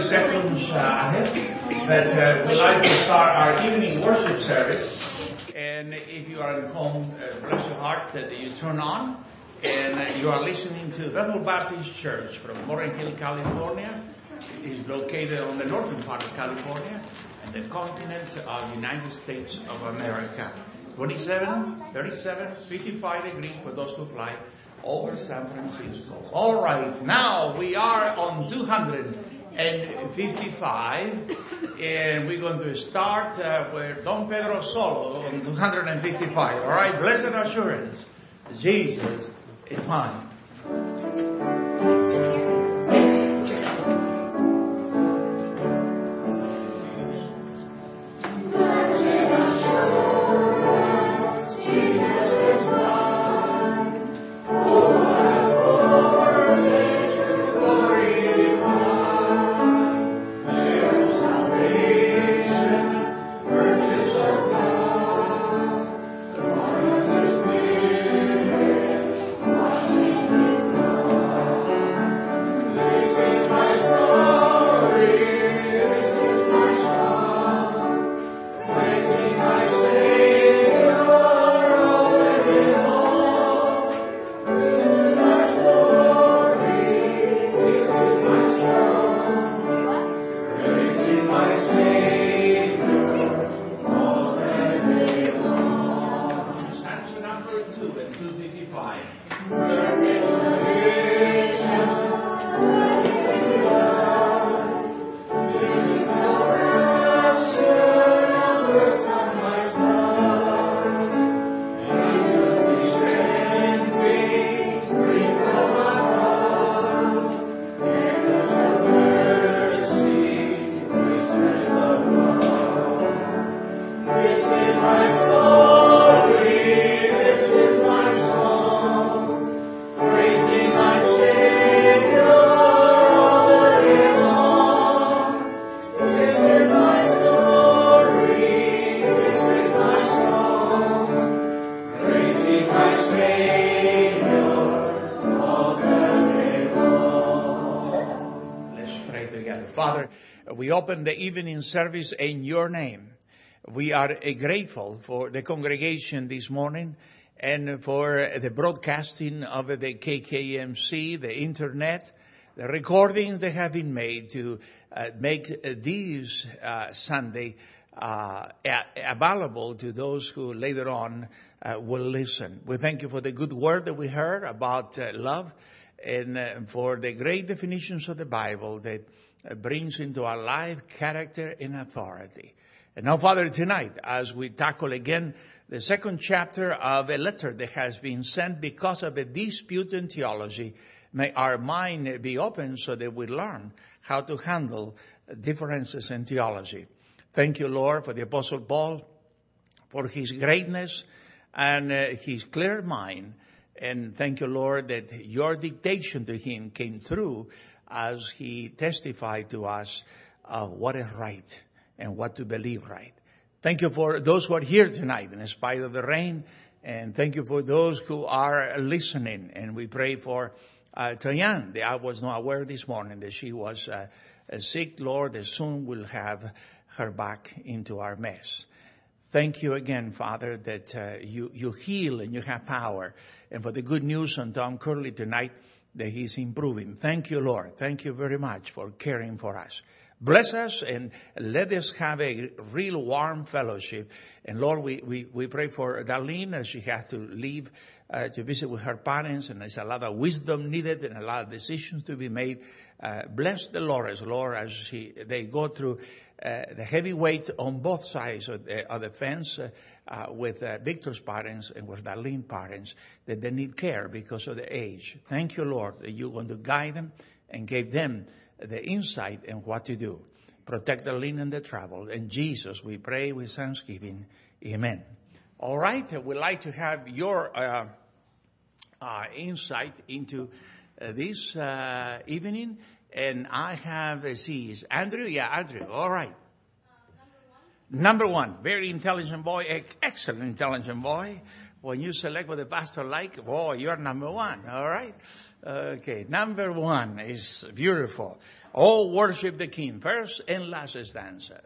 30 seconds ahead, but we'd like to start our evening worship service. And if you are at home, bless your heart that you turn on. And you are listening to Bethel Baptist Church from Morgan Hill, California. It is located on the northern part of California and the continent of the United States of America. 27, 37, 55 degrees for those who fly over San Francisco. All right, now we are on 255, and we're going to start with Don Pedro Solo on 255. All right, blessed assurance, Jesus is mine. Open the evening service in your name. We are grateful for the congregation this morning and for the broadcasting of the KKMC, the internet, the recordings that have been made to make this Sunday available to those who later on will listen. We thank you for the good word that we heard about love and for the great definitions of the Bible that brings into our life character and authority. And now, Father, tonight, as we tackle again the second chapter of a letter that has been sent because of a dispute in theology, may our mind be open so that we learn how to handle differences in theology. Thank you, Lord, for the Apostle Paul, for his greatness and his clear mind. And thank you, Lord, that your dictation to him came through as he testified to us what is right and what to believe right. Thank you for those who are here tonight in spite of the rain. And thank you for those who are listening. And we pray for Toyan. I was not aware this morning that she was sick. Lord, that soon we'll have her back into our mess. Thank you again, Father, that you heal and you have power. And for the good news on Tom Curley tonight, that he's improving. Thank you, Lord. Thank you very much for caring for us. Bless us and let us have a real warm fellowship. And Lord, we pray for Darlene as she has to leave to visit with her parents, and there's a lot of wisdom needed and a lot of decisions to be made. Bless the Lord, as they go through the heavy weight on both sides of the fence with Victor's parents and with Darlene's parents, that they need care because of the age. Thank you, Lord, that you're going to guide them and give them the insight in what to do. Protect Darlene in the travel. In Jesus, we pray with thanksgiving. Amen. All right, we'd like to have your insight into this evening. And I have, is Andrew? Yeah, Andrew. All right. Number one. Very intelligent boy, excellent intelligent boy. When you select what the pastor like, oh, you're number one, all right? Okay, number one is beautiful. All worship the King. First and last stanza.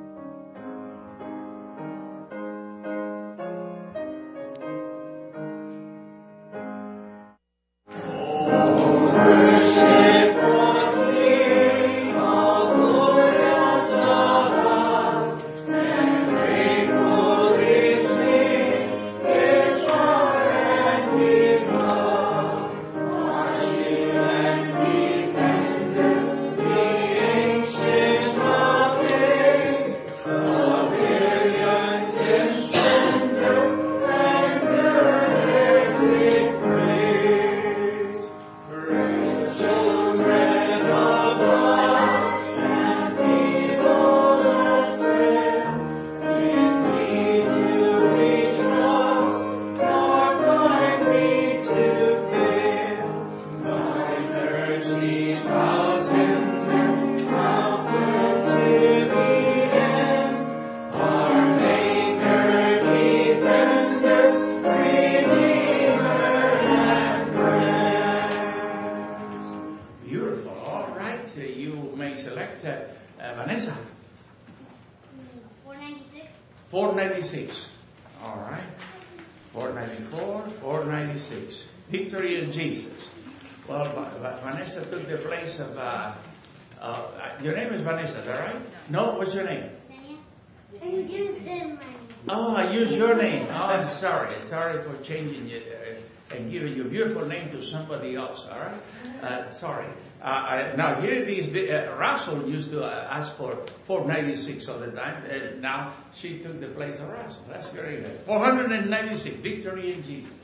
Vanessa? 496. 496. All right. 494, 496. Victory in Jesus. Well, Vanessa took the place of, your name is Vanessa, is that right? No, what's your name? I used my name. Oh, I used your name. Oh, I'm sorry. Sorry for changing it and giving your beautiful name to somebody else, all right? Sorry. Now, here it is. Russell used to ask for 496 all the time, and now she took the place of Russell. That's very good. 496, Victory in Jesus.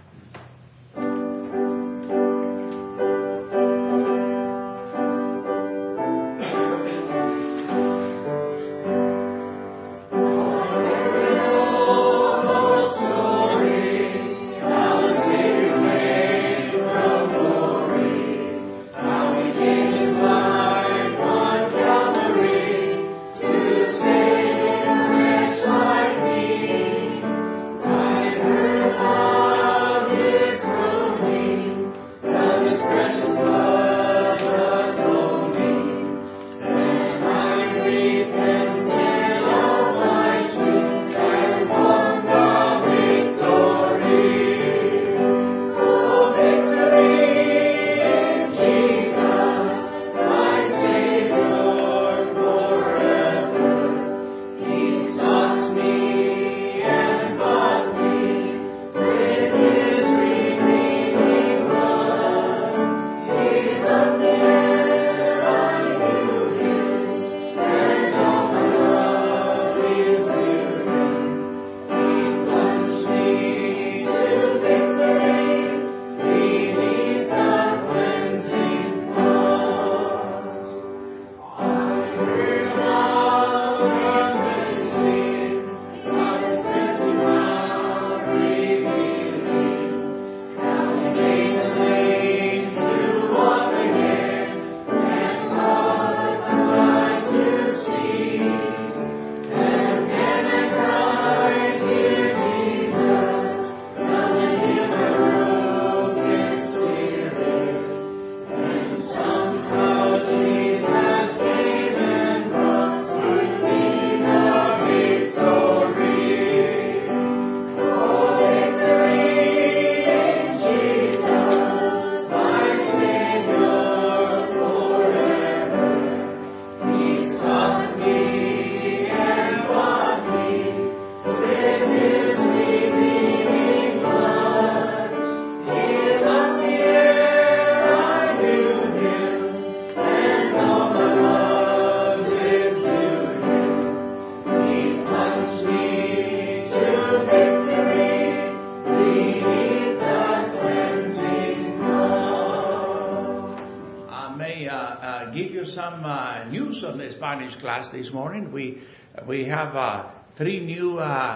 News on the Spanish class this morning. We have 3 new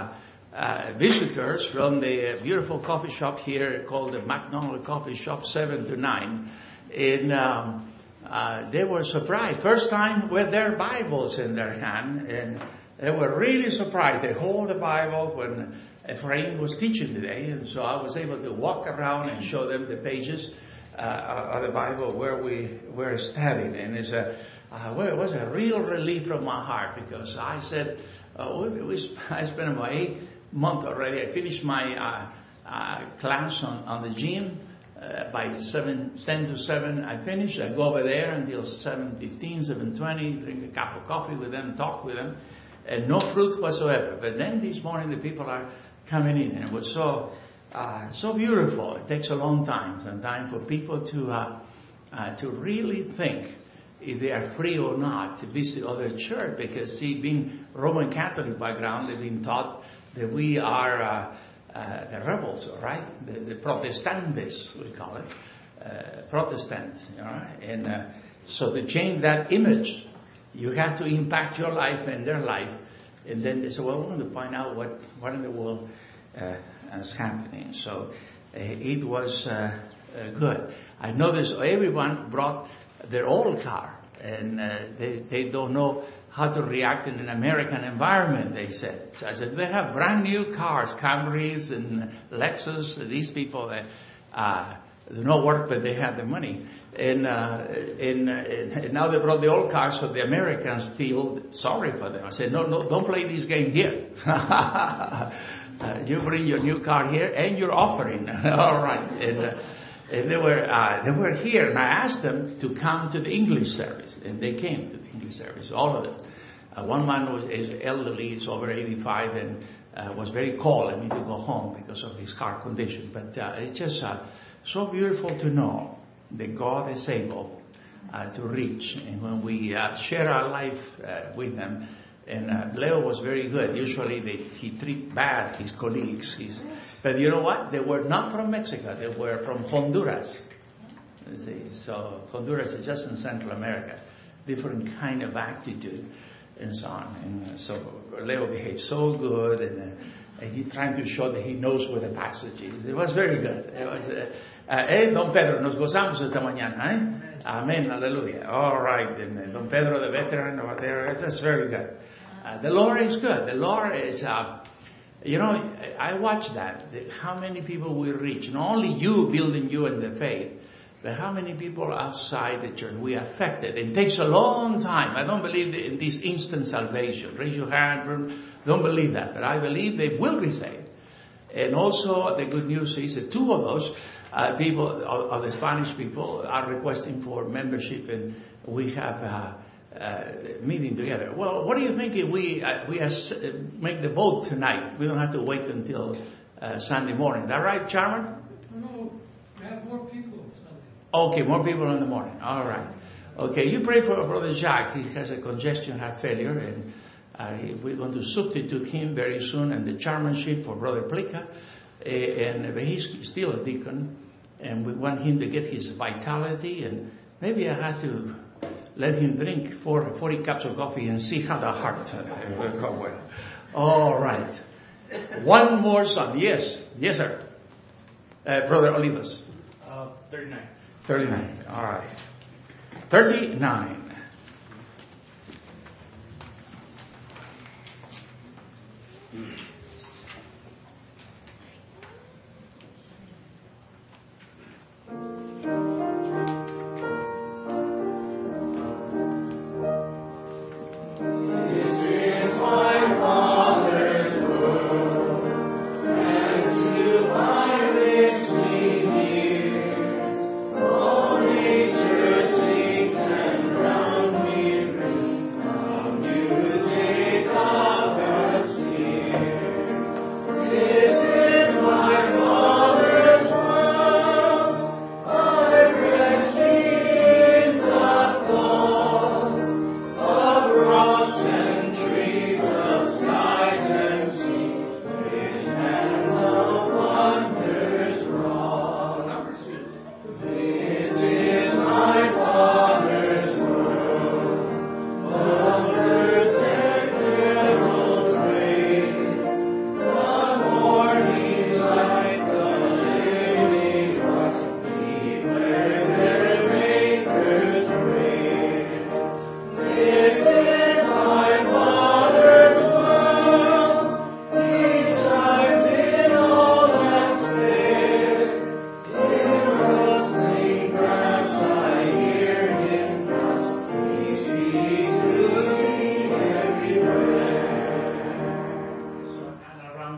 visitors from the beautiful coffee shop here called the McDonald Coffee Shop 7 to 9, and they were surprised. First time with their Bibles in their hand, and They were really surprised. They hold the Bible when Ephraim was teaching today, and so I was able to walk around and show them the pages of the Bible where we were studying. And it was a real relief from my heart, because I said, I spent about 8 months already. I finished my class on the gym. By 10 to 7, I finish. I go over there until 7:15, 7:20, drink a cup of coffee with them, talk with them, and no fruit whatsoever. But then this morning the people are coming in, and it was so beautiful. It takes a long time sometimes for people to really think if they are free or not to visit other church, because see, being Roman Catholic background, they've been taught that we are the rebels, right? The Protestantes, we call it, Protestants, you know? And so to change that image, you have to impact your life and their life. And then they say, well, we want to find out what in the world is happening. So it was good. I noticed everyone brought their old car, and they don't know how to react in an American environment, they said. So I said, they have brand new cars, Camrys and Lexus. These people do not work, but they have the money. And now they brought the old cars, so the Americans feel sorry for them. I said, no, don't play this game here. You bring your new car here and your offering. All right. And they were here, and I asked them to come to the English service, and they came to the English service, all of them. One man is elderly, he's over 85, and was very cold and needed to go home because of his heart condition. But it's just so beautiful to know that God is able to reach, and when we share our life with them. And Leo was very good. Usually he treat bad his colleagues. But you know what? They were not from Mexico. They were from Honduras. You see? So Honduras is just in Central America. Different kind of attitude and so on. And so Leo behaved so good, and he trying to show that he knows where the passage is. It was very good. It was, Don Pedro, nos gozamos esta mañana, eh? Amen, hallelujah. All right. And Don Pedro, the veteran over there, that's very good. The Lord is good. The Lord is, I watch that. How many people we reach. Not only you building you in the faith, but how many people outside the church we affected. It takes a long time. I don't believe in this instant salvation. Raise your hand. Don't believe that. But I believe they will be saved. And also the good news is that 2 of those people, of the Spanish people, are requesting for membership, and we have meeting together. Well, what do you think if we make the vote tonight? We don't have to wait until Sunday morning. Is that right, Chairman? No, we have more people Sunday. Okay, more people in the morning. All right. Okay, you pray for Brother Jacques. He has a congestion heart failure, and we're going to substitute him very soon in the chairmanship for Brother Plica. But he's still a deacon, and we want him to get his vitality, and maybe I have to let him drink 40 cups of coffee and see how the heart will go well. All right. One more son. Yes, sir. Brother Olivas. 39. 39. All right. 39.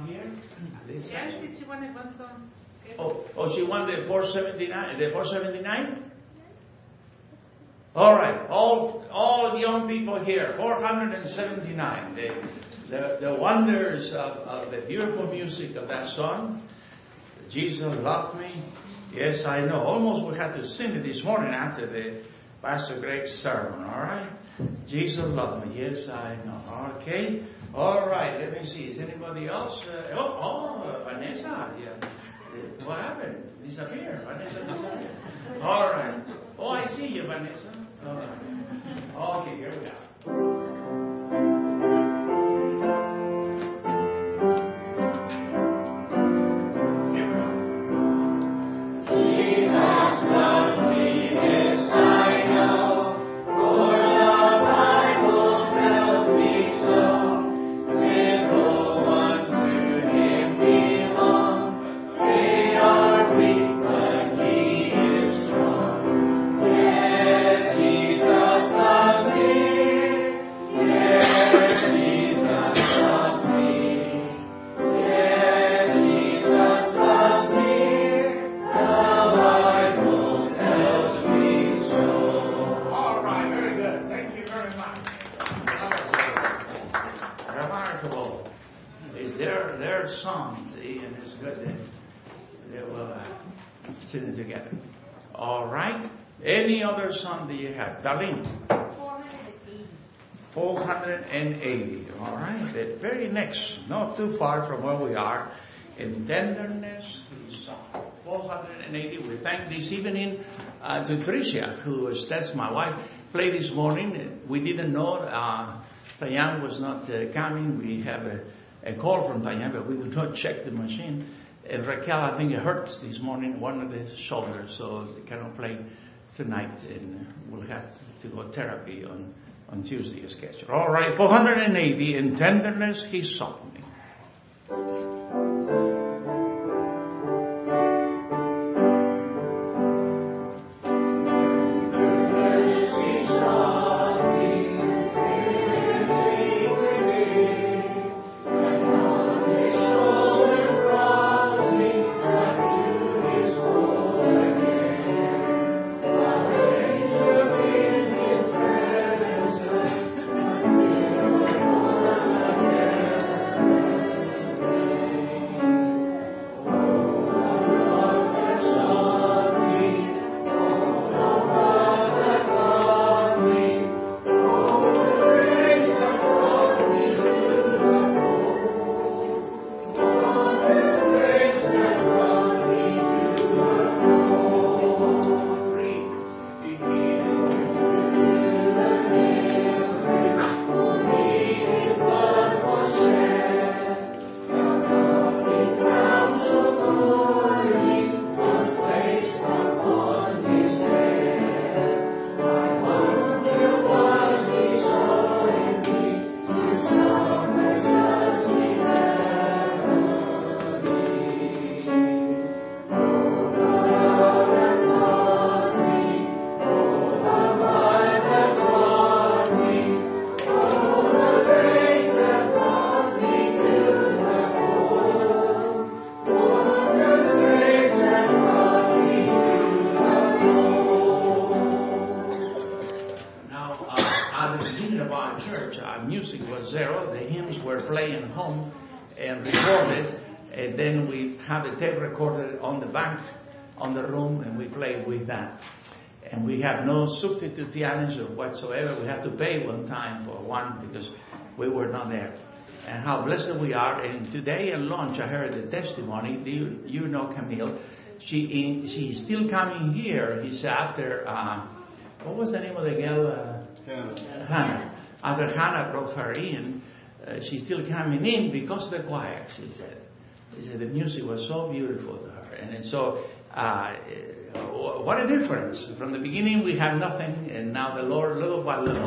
here? This Yes, section? did you want one song? Oh, she won the 479. The 479. All right, all young people here. 479. The wonders of the beautiful music of that song. Jesus loved me. Yes, I know. Almost we had to sing it this morning after the Pastor Greg's sermon. All right. Jesus loved me. Yes, I know. Okay. All right. Let me see. Is anybody else? Vanessa. Yeah. What happened? Disappeared. Vanessa disappeared. All right. Oh, I see you, Vanessa. All right. Okay, here we go. Together. All right. Any other song that you have? Darlene? 480. All right. The very next, not too far from where we are, in tenderness, song 480. We thank this evening to Tricia, who that's my wife, played this morning. We didn't know Tayan was not coming. We have a call from Tayan, but we would not check the machine. And Raquel, I think it hurts this morning, one of the shoulders, so they cannot play tonight, and we'll have to go therapy on Tuesday schedule. All right, 480, in tenderness he sought me. Tape recorded on the back on the room, and we played with that. And we have no substitute pianist or whatsoever. We had to pay one time for one because we were not there. And how blessed we are. And today at lunch I heard the testimony. You know Camille. She's still coming here. He said after what was the name of the girl? Hannah. After Hannah brought her in, she's still coming in because of the choir, she said. He said the music was so beautiful to her. And so, what a difference. From the beginning we had nothing, and now the Lord, little by little,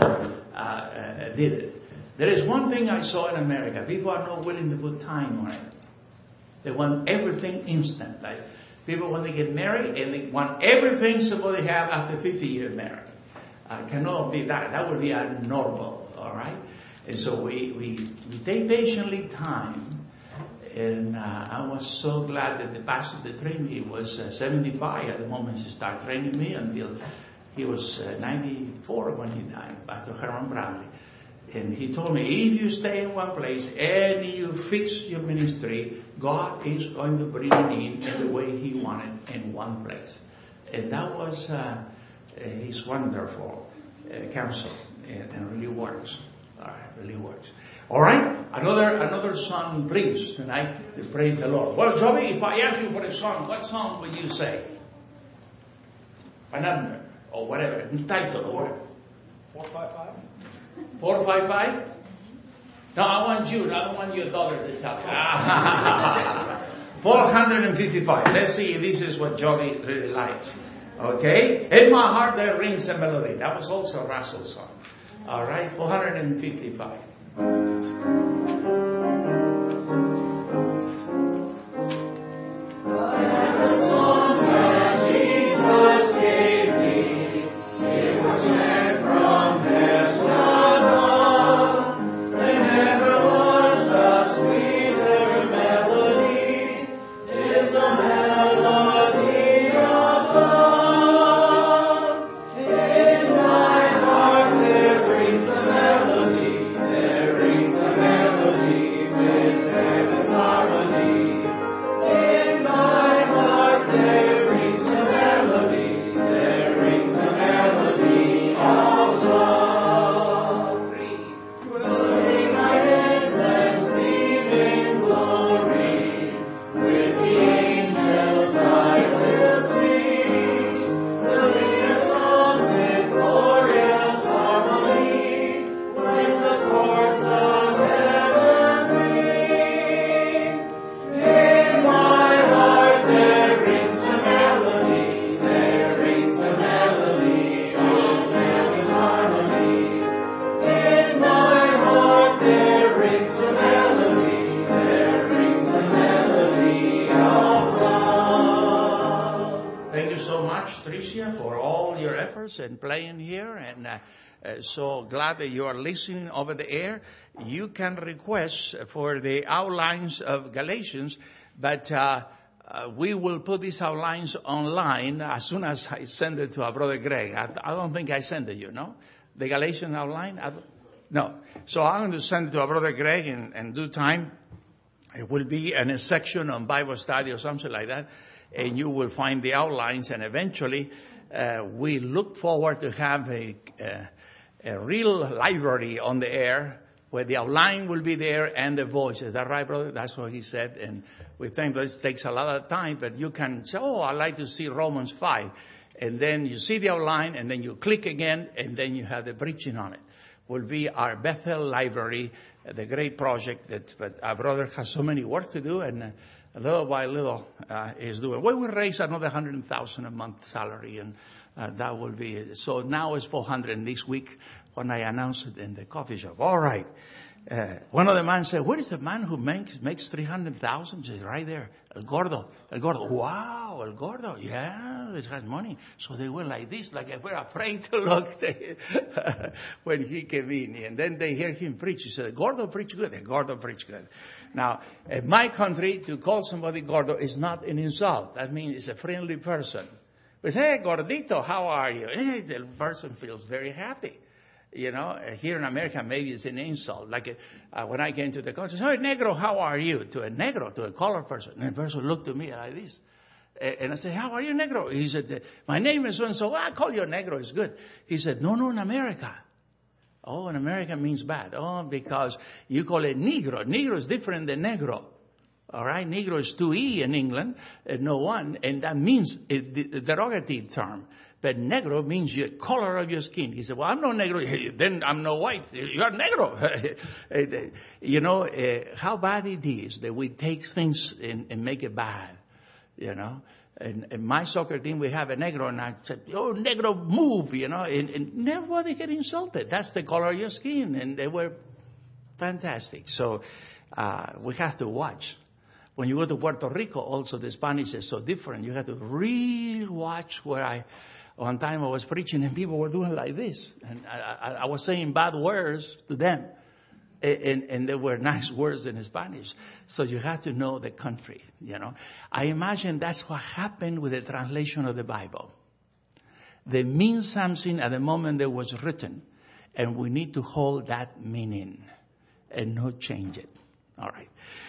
did it. There is one thing I saw in America. People are not willing to put time on it. They want everything instant. Like people, when they get married, and they want everything somebody have after 50 years married. Cannot be that. That would be abnormal, all right? And so we take patiently time. And I was so glad that the pastor that trained me was 75 at the moment he started training me until he was 94 when he died, Pastor Herman Bradley. And he told me, if you stay in one place and you fix your ministry, God is going to bring it in the way he wanted in one place. And that was his wonderful counsel, and really works. Really works. All right, another song, please, tonight to praise the Lord. Well, Joey, if I ask you for a song, what song would you say? A number or whatever, title or 455? 455? No, I want you. I don't want your daughter to tell me. 455. Let's see if this is what Joey really likes. Okay? In my heart there rings a melody. That was also a Russell's song. All right, 455. And playing here, and so glad that you are listening over the air. You can request for the outlines of Galatians, but we will put these outlines online as soon as I send it to our brother Greg. I don't think I sent it, the Galatian outline? No. So I'm going to send it to our brother Greg in due time. It will be in a section on Bible study or something like that, and you will find the outlines, and eventually we look forward to have a real library on the air where the outline will be there and the voice. Is that right, brother? That's what he said. And we think this takes a lot of time, but you can say, I'd like to see Romans 5. And then you see the outline, and then you click again, and then you have the preaching on it. Will be our Bethel library, the great project but our brother has so many work to do, and little by little is doing. We will raise another $100,000 a month salary, and that will be it. So now it's 400 this week when I announce it in the coffee shop. All right. One of the men said, "Where is the man who makes 300,000?" He's right there. El Gordo. Wow, El Gordo. Yeah, he has money. So they were like this, like they were afraid to look when he came in. And then they hear him preach. He said, Gordo preach good. Gordo preach good. Now, in my country, to call somebody Gordo is not an insult. That means it's a friendly person. We say, hey, Gordito, how are you? Hey, the person feels very happy. Here in America, maybe it's an insult. Like when I came to the country, hey, Negro, how are you? To a Negro, to a colored person. And the person looked at me like this. And I said, how are you, Negro? He said, my name is so-and-so. I call you a Negro. It's good. He said, no, in America. Oh, in America means bad. Oh, because you call it Negro. Negro is different than Negro. All right? Negro is 2E in England, no one. And that means the derogative term. But negro means the color of your skin. He said, well, I'm no negro. Then I'm no white. You're negro. How bad it is that we take things and make it bad. In my soccer team, we have a negro, and I said, oh, negro, move, and nobody get insulted. That's the color of your skin. And they were fantastic. So we have to watch. When you go to Puerto Rico, also the Spanish is so different. You have to really watch one time I was preaching and people were doing like this. And I was saying bad words to them. And there were nice words in Spanish. So you have to know the country, I imagine that's what happened with the translation of the Bible. They mean something at the moment it was written. And we need to hold that meaning and not change it. All right.